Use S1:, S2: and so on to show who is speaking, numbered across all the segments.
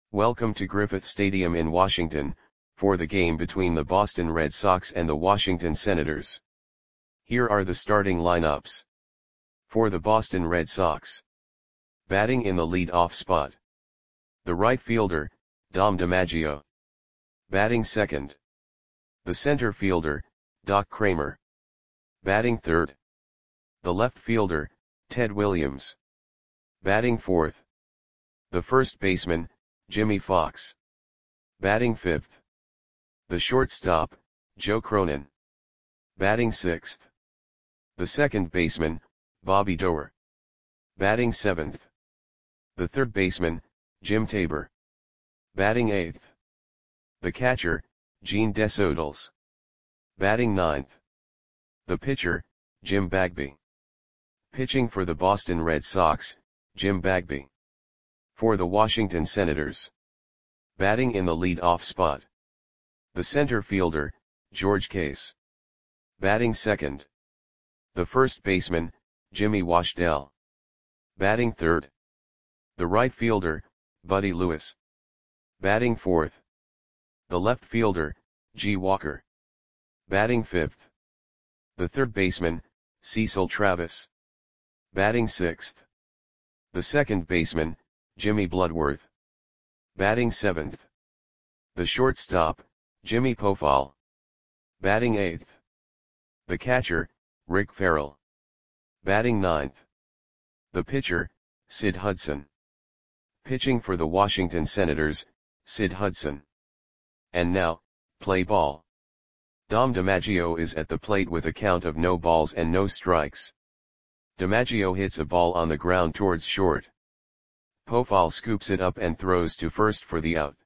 S1: Welcome to Griffith Stadium in Washington, for the game between the Boston Red Sox and the Washington Senators. Here are the starting lineups. For the Boston Red Sox. Batting in the lead-off spot. The right fielder, Dom DiMaggio. Batting second. The center fielder, Doc Cramer. Batting third. The left fielder, Ted Williams. Batting fourth. The first baseman, Jimmie Foxx. Batting fifth. The shortstop, Joe Cronin. Batting sixth. The second baseman, Bobby Doerr. Batting seventh. The third baseman, Jim Tabor. Batting eighth. The catcher, Gene Desodals. Batting ninth. The pitcher, Jim Bagby. Pitching for the Boston Red Sox, Jim Bagby. For the Washington Senators. Batting in the lead-off spot. The center fielder, George Case. Batting second. The first baseman, Jimmy Washdell. Batting third. The right fielder, Buddy Lewis. Batting fourth. The left fielder, G. Walker. Batting fifth. The third baseman, Cecil Travis. Batting sixth. The second baseman, Jimmy Bloodworth. Batting seventh. The shortstop, Jimmy Pofall. Batting eighth. The catcher, Rick Farrell. Batting ninth. The pitcher, Sid Hudson. Pitching for the Washington Senators, Sid Hudson. And now, play ball. Dom DiMaggio is at the plate with a count of no balls and no strikes. DiMaggio hits a ball on the ground towards short. Pofall scoops it up and throws to first for the out.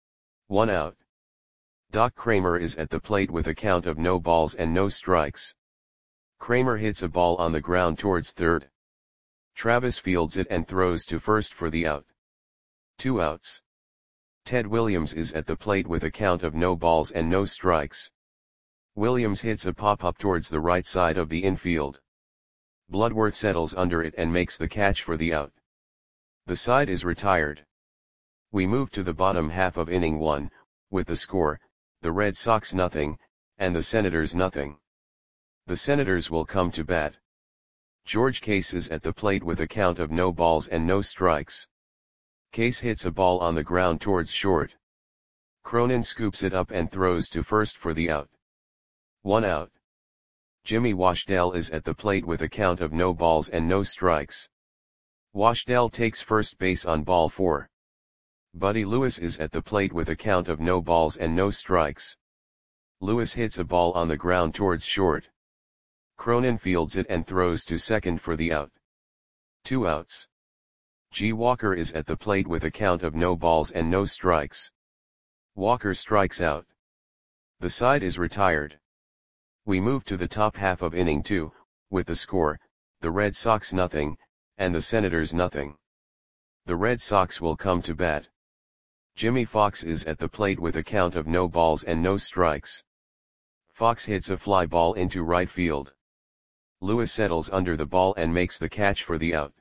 S1: 1 out. Doc Cramer is at the plate with a count of no balls and no strikes. Cramer hits a ball on the ground towards third. Travis fields it and throws to first for the out. 2 outs. Ted Williams is at the plate with a count of no balls and no strikes. Williams hits a pop-up towards the right side of the infield. Bloodworth settles under it and makes the catch for the out. The side is retired. We move to the bottom half of inning 1, with the score, the Red Sox 0, and the Senators 0. The Senators will come to bat. George Case is at the plate with a count of no balls and no strikes. Case hits a ball on the ground towards short. Cronin scoops it up and throws to first for the out. 1 out. Jimmy Washdell is at the plate with a count of no balls and no strikes. Washdell takes first base on ball 4. Buddy Lewis is at the plate with a count of no balls and no strikes. Lewis hits a ball on the ground towards short. Cronin fields it and throws to second for the out. 2 outs. G. Walker is at the plate with a count of no balls and no strikes. Walker strikes out. The side is retired. We move to the top half of inning 2, with the score, the Red Sox 0, and the Senators 0. The Red Sox will come to bat. Jimmie Foxx is at the plate with a count of no balls and no strikes. Foxx hits a fly ball into right field. Lewis settles under the ball and makes the catch for the out.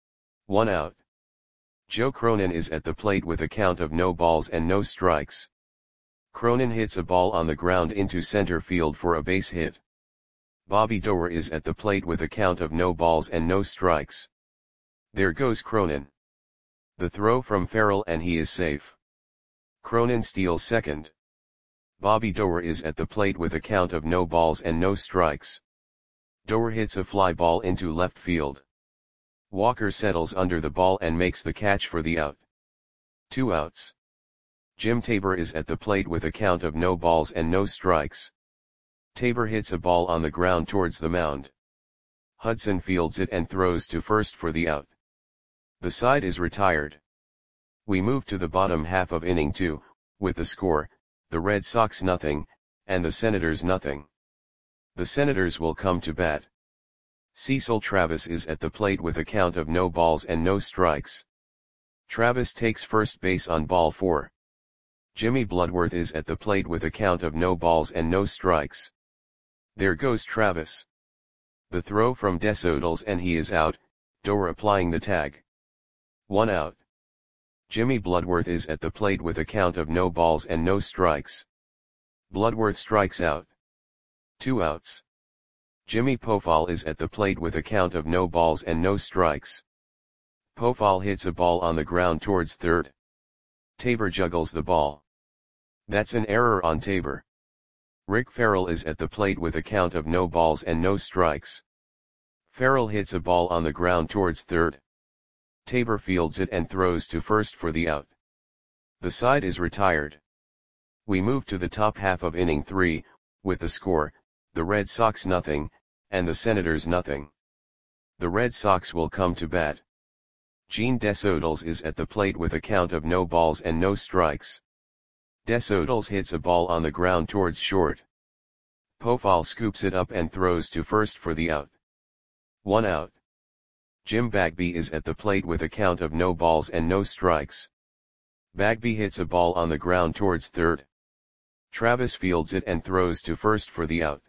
S1: 1 out. Joe Cronin is at the plate with a count of no balls and no strikes. Cronin hits a ball on the ground into center field for a base hit. Bobby Doerr is at the plate with a count of no balls and no strikes. There goes Cronin. The throw from Farrell and he is safe. Cronin steals second. Bobby Doerr is at the plate with a count of no balls and no strikes. Doerr hits a fly ball into left field. Walker settles under the ball and makes the catch for the out. 2 outs. Jim Tabor is at the plate with a count of no balls and no strikes. Tabor hits a ball on the ground towards the mound. Hudson fields it and throws to first for the out. The side is retired. We move to the bottom half of inning 2, with the score, the Red Sox 0, and the Senators 0. The Senators will come to bat. Cecil Travis is at the plate with a count of no balls and no strikes. Travis takes first base on ball 4. Jimmy Bloodworth is at the plate with a count of no balls and no strikes. There goes Travis. The throw from Desodals and he is out, Doerr applying the tag. 1 out. Jimmy Bloodworth is at the plate with a count of no balls and no strikes. Bloodworth strikes out. 2 outs. Jimmy Pofall is at the plate with a count of no balls and no strikes. Pofall hits a ball on the ground towards third. Tabor juggles the ball. That's an error on Tabor. Rick Farrell is at the plate with a count of no balls and no strikes. Farrell hits a ball on the ground towards third. Tabor fields it and throws to first for the out. The side is retired. We move to the top half of inning 3, with the score, the Red Sox nothing, and the Senators nothing. The Red Sox will come to bat. Gene Desodals is at the plate with a count of no balls and no strikes. Desodals hits a ball on the ground towards short. Pofall scoops it up and throws to first for the out. 1 out. Jim Bagby is at the plate with a count of no balls and no strikes. Bagby hits a ball on the ground towards third. Travis fields it and throws to first for the out.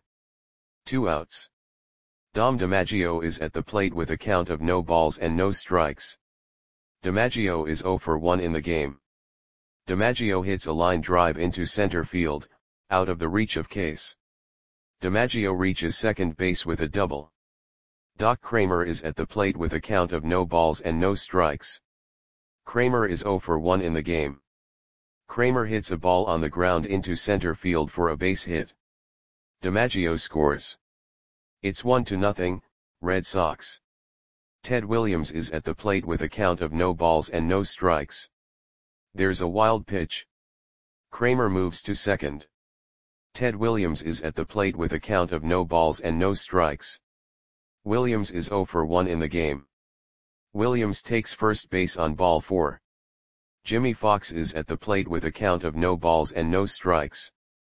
S1: 2 outs. Dom DiMaggio is at the plate with a count of no balls and no strikes. DiMaggio is 0 for 1 in the game. DiMaggio hits a line drive into center field, out of the reach of Case. DiMaggio reaches second base with a double. Doc Kramer is at the plate with a count of no balls and no strikes. Kramer is 0 for 1 in the game. Kramer hits a ball on the ground into center field for a base hit. DiMaggio scores. It's 1-0, Red Sox. Ted Williams is at the plate with a count of no balls and no strikes. There's a wild pitch. Kramer moves to second. Ted Williams is at the plate with a count of no balls and no strikes. Williams is 0 for 1 in the game. Williams takes first base on ball 4. Jimmy Fox is at the plate with a count of no balls and no strikes.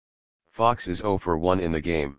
S1: Fox is 0 for 1 in the game.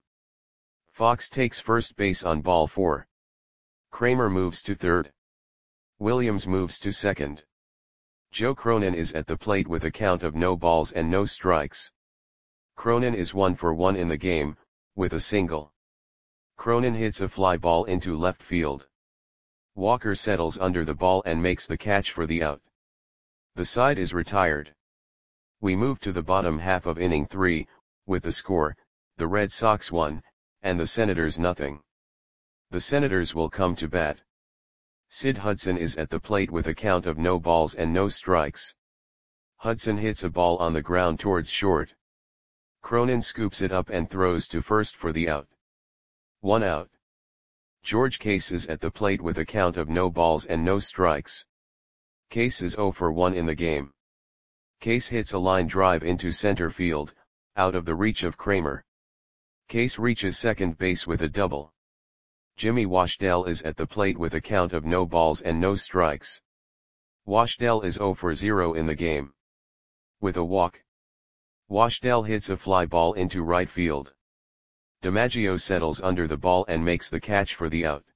S1: Fox takes first base on ball 4. Kramer moves to third. Williams moves to second. Joe Cronin is at the plate with a count of no balls and no strikes. Cronin is 1 for 1 in the game, with a single. Cronin hits a fly ball into left field. Walker settles under the ball and makes the catch for the out. The side is retired. We move to the bottom half of inning 3, with the score, the Red Sox 1, and the Senators nothing. The Senators will come to bat. Sid Hudson is at the plate with a count of no balls and no strikes. Hudson hits a ball on the ground towards short. Cronin scoops it up and throws to first for the out. 1 out. George Case is at the plate with a count of no balls and no strikes. Case is 0 for 1 in the game. Case hits a line drive into center field, out of the reach of Kramer. Case reaches second base with a double. Jimmy Washdell is at the plate with a count of no balls and no strikes. Washdell is 0 for 0 in the game. With a walk. Washdell hits a fly ball into right field. DiMaggio settles under the ball and makes the catch for the out.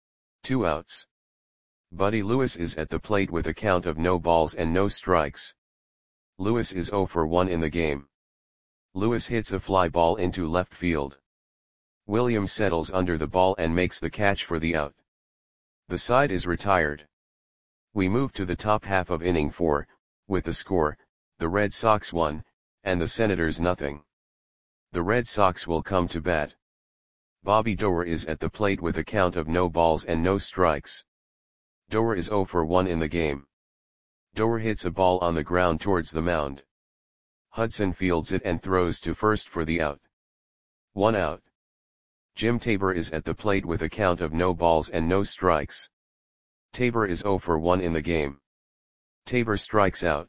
S1: 2 outs. Buddy Lewis is at the plate with a count of no balls and no strikes. Lewis is 0 for 1 in the game. Lewis hits a fly ball into left field. Williams settles under the ball and makes the catch for the out. The side is retired. We move to the top half of inning 4, with the score, the Red Sox 1, and the Senators nothing. The Red Sox will come to bat. Bobby Doerr is at the plate with a count of no balls and no strikes. Doerr is 0 for 1 in the game. Doerr hits a ball on the ground towards the mound. Hudson fields it and throws to first for the out. 1 out. Jim Tabor is at the plate with a count of no balls and no strikes. Tabor is 0 for 1 in the game. Tabor strikes out.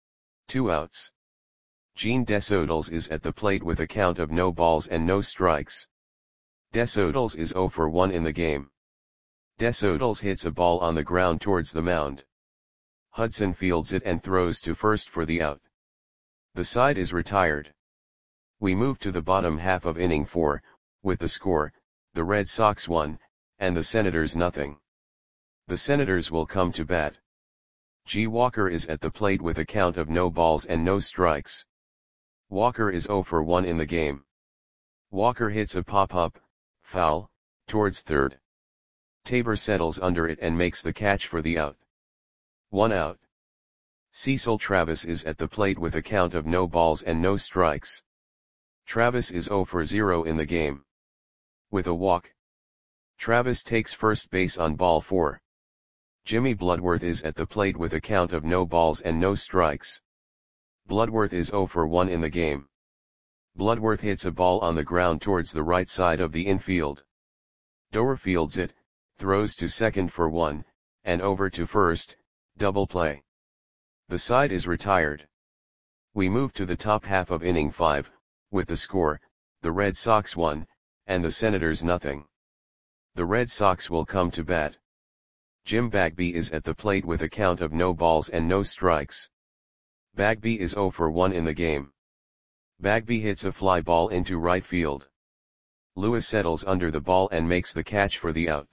S1: 2 outs. Gene Desodals is at the plate with a count of no balls and no strikes. Desodals is 0 for 1 in the game. Desodals hits a ball on the ground towards the mound. Hudson fields it and throws to first for the out. The side is retired. We move to the bottom half of inning 4, with the score, the Red Sox 1, and the Senators nothing. The Senators will come to bat. G. Walker is at the plate with a count of no balls and no strikes. Walker is 0 for 1 in the game. Walker hits a pop-up, foul, towards third. Tabor settles under it and makes the catch for the out. 1 out. Cecil Travis is at the plate with a count of no balls and no strikes. Travis is 0 for 0 in the game. With a walk, Travis takes first base on ball 4. Jimmy Bloodworth is at the plate with a count of no balls and no strikes. Bloodworth is 0 for 1 in the game. Bloodworth hits a ball on the ground towards the right side of the infield. Doer fields it, throws to second for 1, and over to first, double play. The side is retired. We move to the top half of inning 5, with the score, the Red Sox 1, and the Senators nothing. The Red Sox will come to bat. Jim Bagby is at the plate with a count of no balls and no strikes. Bagby is 0 for 1 in the game. Bagby hits a fly ball into right field. Lewis settles under the ball and makes the catch for the out.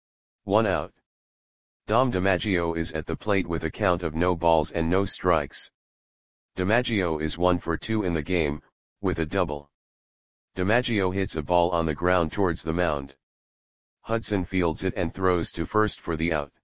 S1: 1 out. Dom DiMaggio is at the plate with a count of no balls and no strikes. DiMaggio is 1 for 2 in the game, with a double. DiMaggio hits a ball on the ground towards the mound. Hudson fields it and throws to first for the out.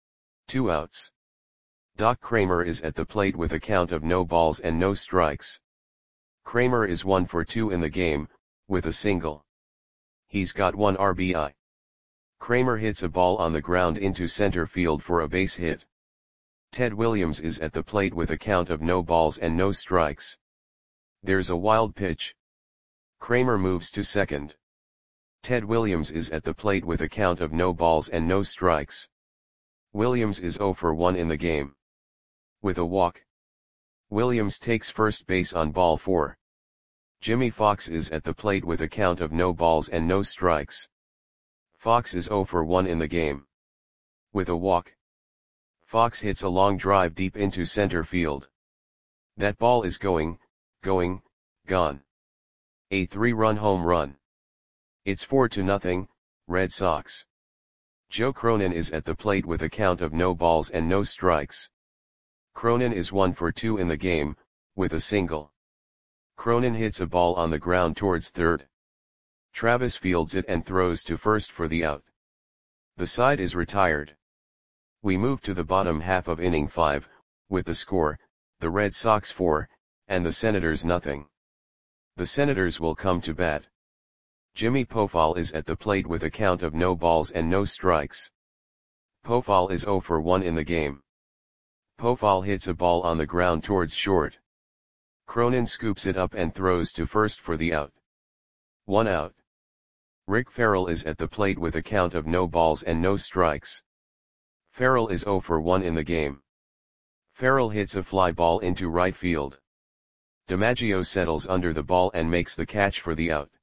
S1: 2 outs. Doc Kramer is at the plate with a count of no balls and no strikes. Kramer is 1 for 2 in the game, with a single. He's got 1 RBI. Kramer hits a ball on the ground into center field for a base hit. Ted Williams is at the plate with a count of no balls and no strikes. There's a wild pitch. Kramer moves to second. Ted Williams is at the plate with a count of no balls and no strikes. Williams is 0 for 1 in the game. With a walk, Williams takes first base on ball 4. Jimmy Fox is at the plate with a count of no balls and no strikes. Fox is 0 for 1 in the game. With a walk, Fox hits a long drive deep into center field. That ball is gone. A 3-run home run. It's 4-0, Red Sox. Joe Cronin is at the plate with a count of no balls and no strikes. Cronin is 1 for 2 in the game, with a single. Cronin hits a ball on the ground towards third. Travis fields it and throws to first for the out. The side is retired. We move to the bottom half of inning 5, with the score, the Red Sox 4, and the Senators nothing. The Senators will come to bat. Jimmy Pofall is at the plate with a count of no balls and no strikes. Pofall is 0 for 1 in the game. Pofall hits a ball on the ground towards short. Cronin scoops it up and throws to first for the out. 1 out. Rick Farrell is at the plate with a count of no balls and no strikes. Farrell is 0 for 1 in the game. Farrell hits a fly ball into right field. DiMaggio settles under the ball and makes the catch for the out.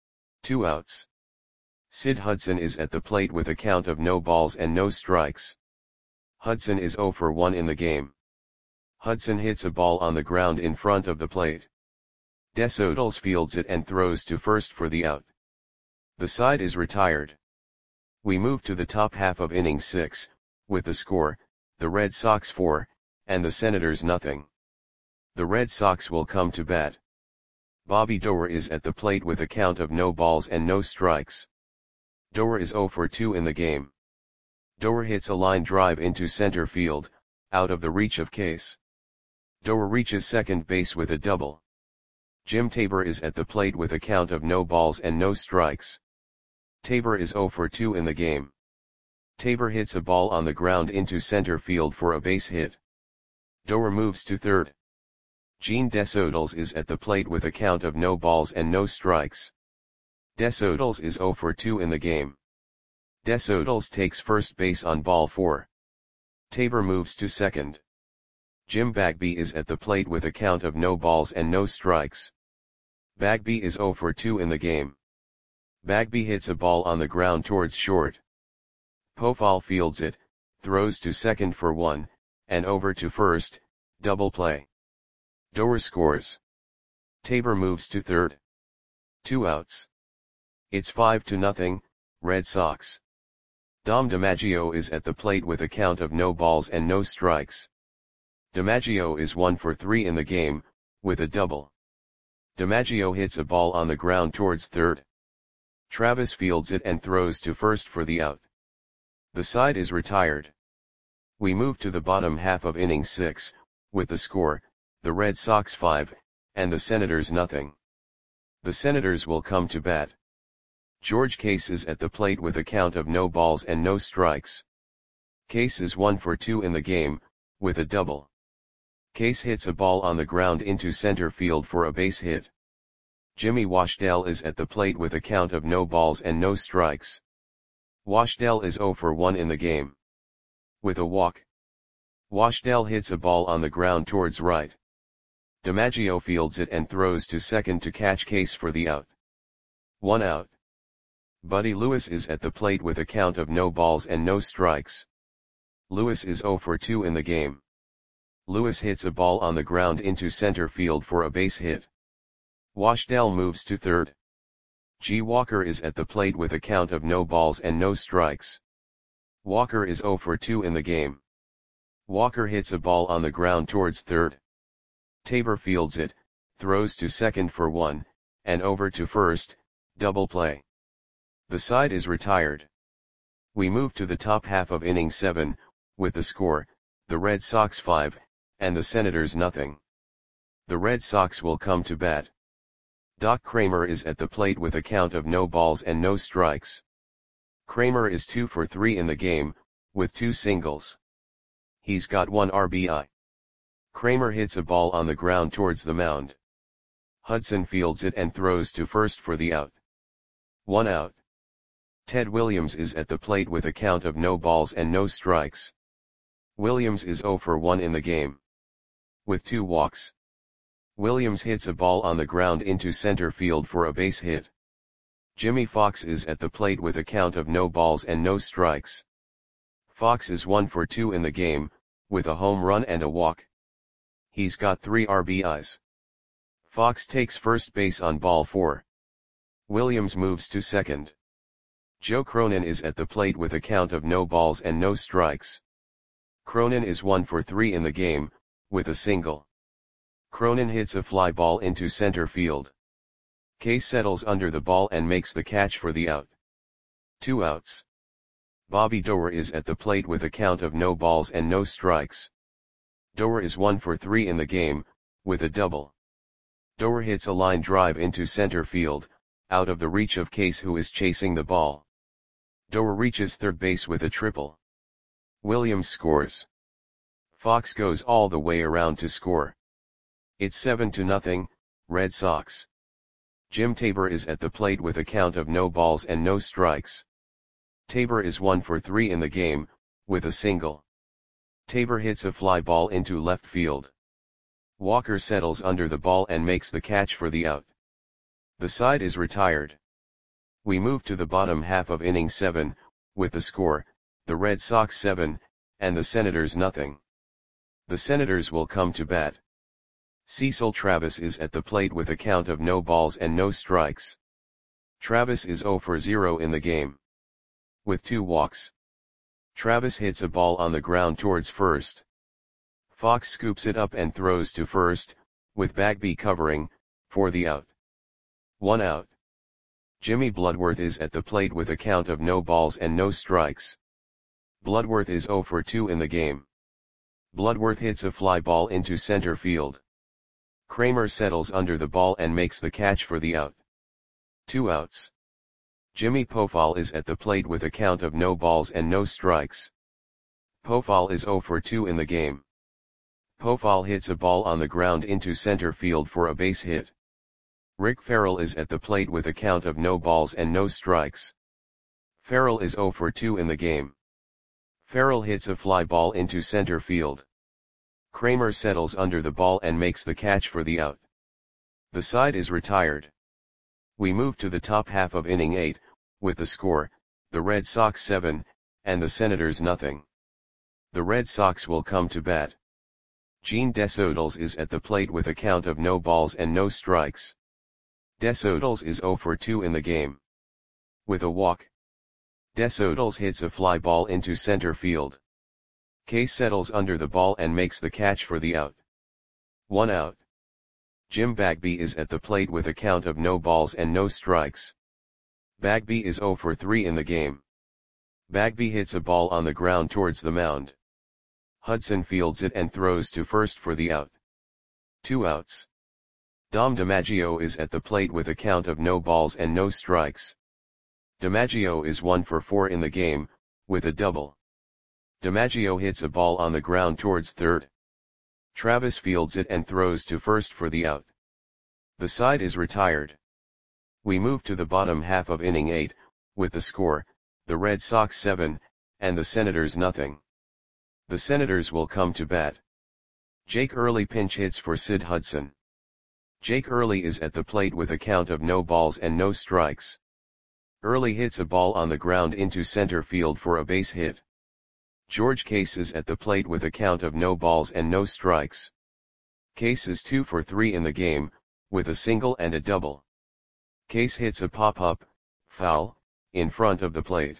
S1: 2 outs. Sid Hudson is at the plate with a count of no balls and no strikes. Hudson is 0 for 1 in the game. Hudson hits a ball on the ground in front of the plate. Desodals fields it and throws to first for the out. The side is retired. We move to the top half of inning 6, with the score, the Red Sox 4, and the Senators nothing. The Red Sox will come to bat. Bobby Doer is at the plate with a count of no balls and no strikes. Doer is 0 for 2 in the game. Doer hits a line drive into center field, out of the reach of Case. Doer reaches second base with a double. Jim Tabor is at the plate with a count of no balls and no strikes. Tabor is 0 for 2 in the game. Tabor hits a ball on the ground into center field for a base hit. Doer moves to third. Gene Desodals is at the plate with a count of no balls and no strikes. Desodals is 0 for 2 in the game. Desodals takes first base on ball 4. Tabor moves to second. Jim Bagby is at the plate with a count of no balls and no strikes. Bagby is 0 for 2 in the game. Bagby hits a ball on the ground towards short. Pofall fields it, throws to second for 1, and over to first, double play. Doer scores. Tabor moves to third. 2 outs. It's 5-0, Red Sox. Dom DiMaggio is at the plate with a count of no balls and no strikes. DiMaggio is 1 for 3 in the game, with a double. DiMaggio hits a ball on the ground towards third. Travis fields it and throws to first for the out. The side is retired. We move to the bottom half of inning 6, with the score, the Red Sox 5, and the Senators nothing. The Senators will come to bat. George Case is at the plate with a count of no balls and no strikes. Case is 1 for 2 in the game, with a double. Case hits a ball on the ground into center field for a base hit. Jimmy Washdell is at the plate with a count of no balls and no strikes. Washdell is 0 for 1 in the game. With a walk. Washdell hits a ball on the ground towards right. DiMaggio fields it and throws to second to catch Case for the out. 1 out. Buddy Lewis is at the plate with a count of no balls and no strikes. Lewis is 0 for 2 in the game. Lewis hits a ball on the ground into center field for a base hit. Washdell moves to third. G. Walker is at the plate with a count of no balls and no strikes. Walker is 0 for 2 in the game. Walker hits a ball on the ground towards third. Tabor fields it, throws to second for 1, and over to first, double play. The side is retired. We move to the top half of inning 7, with the score, the Red Sox 5, and the Senators nothing. The Red Sox will come to bat. Doc Kramer is at the plate with a count of no balls and no strikes. Kramer is 2 for 3 in the game, with 2 singles. He's got 1 RBI. Kramer hits a ball on the ground towards the mound. Hudson fields it and throws to first for the out. 1 out. Ted Williams is at the plate with a count of no balls and no strikes. Williams is 0 for 1 in the game. With 2 walks. Williams hits a ball on the ground into center field for a base hit. Jimmy Fox is at the plate with a count of no balls and no strikes. Fox is 1 for 2 in the game, with a home run and a walk. He's got 3 RBIs. Fox takes first base on ball 4. Williams moves to second. Joe Cronin is at the plate with a count of no balls and no strikes. Cronin is 1 for 3 in the game, with a single. Cronin hits a fly ball into center field. Case settles under the ball and makes the catch for the out. 2 outs. Bobby Doerr is at the plate with a count of no balls and no strikes. Doerr is 1 for 3 in the game, with a double. Doerr hits a line drive into center field, out of the reach of Case who is chasing the ball. Doerr reaches third base with a triple. Williams scores. Fox goes all the way around to score. It's 7-0, Red Sox. Jim Tabor is at the plate with a count of no balls and no strikes. Tabor is 1 for 3 in the game, with a single. Tabor hits a fly ball into left field. Walker settles under the ball and makes the catch for the out. The side is retired. We move to the bottom half of inning 7, with the score, the Red Sox 7, and the Senators nothing. The Senators will come to bat. Cecil Travis is at the plate with a count of no balls and no strikes. Travis is 0 for 0 in the game. With 2 walks. Travis hits a ball on the ground towards first. Fox scoops it up and throws to first, with Bagby covering, for the out. 1 out. Jimmy Bloodworth is at the plate with a count of no balls and no strikes. Bloodworth is 0 for 2 in the game. Bloodworth hits a fly ball into center field. Kramer settles under the ball and makes the catch for the out. 2 outs. Jimmy Pofall is at the plate with a count of no balls and no strikes. Pofall is 0 for 2 in the game. Pofall hits a ball on the ground into center field for a base hit. Rick Farrell is at the plate with a count of no balls and no strikes. Farrell is 0 for 2 in the game. Farrell hits a fly ball into center field. Kramer settles under the ball and makes the catch for the out. The side is retired. We move to the top half of inning 8, with the score, the Red Sox 7, and the Senators nothing. The Red Sox will come to bat. Gene Desodals is at the plate with a count of no balls and no strikes. Desodals is 0 for 2 in the game. With a walk. Desodals hits a fly ball into center field. Case settles under the ball and makes the catch for the out. 1 out. Jim Bagby is at the plate with a count of no balls and no strikes. Bagby is 0 for 3 in the game. Bagby hits a ball on the ground towards the mound. Hudson fields it and throws to first for the out. 2 outs. Dom DiMaggio is at the plate with a count of no balls and no strikes. DiMaggio is 1 for 4 in the game, with a double. DiMaggio hits a ball on the ground towards third. Travis fields it and throws to first for the out. The side is retired. We move to the bottom half of inning 8, with the score, the Red Sox 7, and the Senators nothing. The Senators will come to bat. Jake Early pinch hits for Sid Hudson. Jake Early is at the plate with a count of no balls and no strikes. Early hits a ball on the ground into center field for a base hit. George Case is at the plate with a count of no balls and no strikes. Case is 2 for 3 in the game, with a single and a double. Case hits a pop-up, foul, in front of the plate.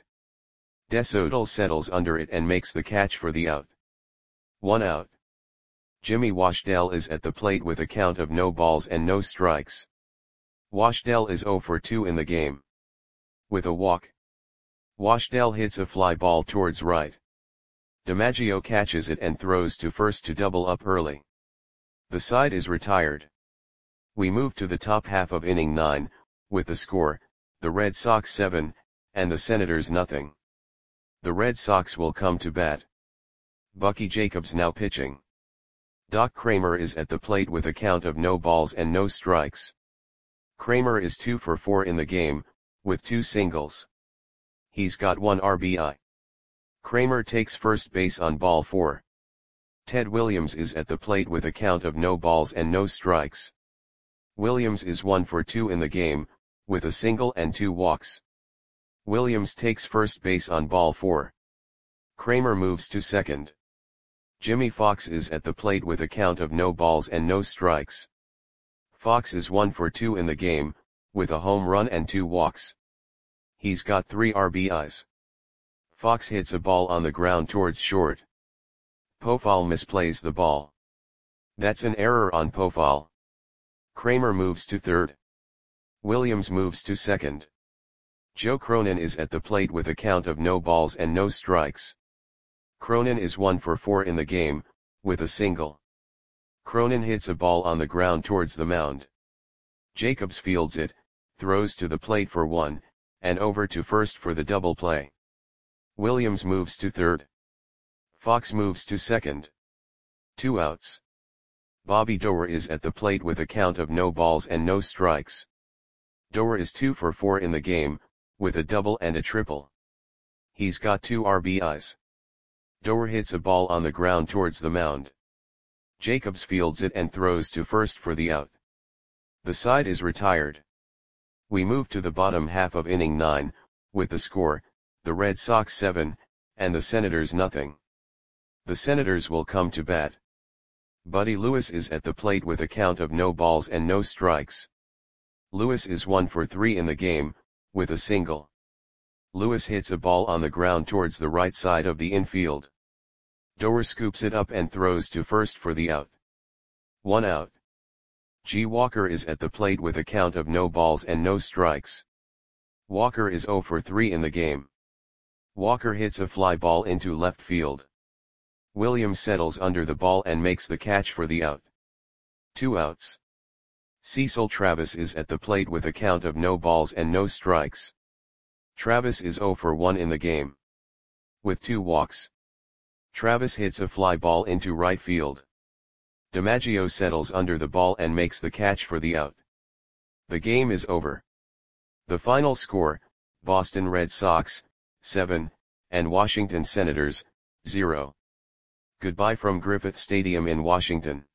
S1: DeSoto settles under it and makes the catch for the out. 1 out. Jimmy Washdell is at the plate with a count of no balls and no strikes. Washdell is 0 for 2 in the game. With a walk. Washdell hits a fly ball towards right. DiMaggio catches it and throws to first to double up Early. The side is retired. We move to the top half of inning 9, with the score, the Red Sox 7, and the Senators nothing. The Red Sox will come to bat. Bucky Jacobs now pitching. Doc Kramer is at the plate with a count of no balls and no strikes. Kramer is 2 for 4 in the game, with 2 singles. He's got 1 RBI. Kramer takes first base on ball 4. Ted Williams is at the plate with a count of no balls and no strikes. Williams is 1 for 2 in the game, with a single and 2 walks. Williams takes first base on ball 4. Kramer moves to second. Jimmy Fox is at the plate with a count of no balls and no strikes. Fox is 1 for 2 in the game, with a home run and 2 walks. He's got 3 RBIs. Fox hits a ball on the ground towards short. Pofall misplays the ball. That's an error on Pofall. Kramer moves to third. Williams moves to second. Joe Cronin is at the plate with a count of no balls and no strikes. Cronin is 1 for 4 in the game, with a single. Cronin hits a ball on the ground towards the mound. Jacobs fields it, throws to the plate for 1, and over to first for the double play. Williams moves to third. Fox moves to second. 2 outs. Bobby Doerr is at the plate with a count of no balls and no strikes. Doerr is 2 for 4 in the game, with a double and a triple. He's got 2 RBIs. Doerr hits a ball on the ground towards the mound. Jacobs fields it and throws to first for the out. The side is retired. We move to the bottom half of inning 9, with the score, the Red Sox 7, and the Senators nothing. The Senators will come to bat. Buddy Lewis is at the plate with a count of no balls and no strikes. Lewis is 1 for 3 in the game, with a single. Lewis hits a ball on the ground towards the right side of the infield. Doerr scoops it up and throws to first for the out. 1 out. G. Walker is at the plate with a count of no balls and no strikes. Walker is 0 for 3 in the game. Walker hits a fly ball into left field. Williams settles under the ball and makes the catch for the out. 2 outs. Cecil Travis is at the plate with a count of no balls and no strikes. Travis is 0 for 1 in the game. With 2 walks. Travis hits a fly ball into right field. DiMaggio settles under the ball and makes the catch for the out. The game is over. The final score, Boston Red Sox, 7, and Washington Senators, 0. Goodbye from Griffith Stadium in Washington.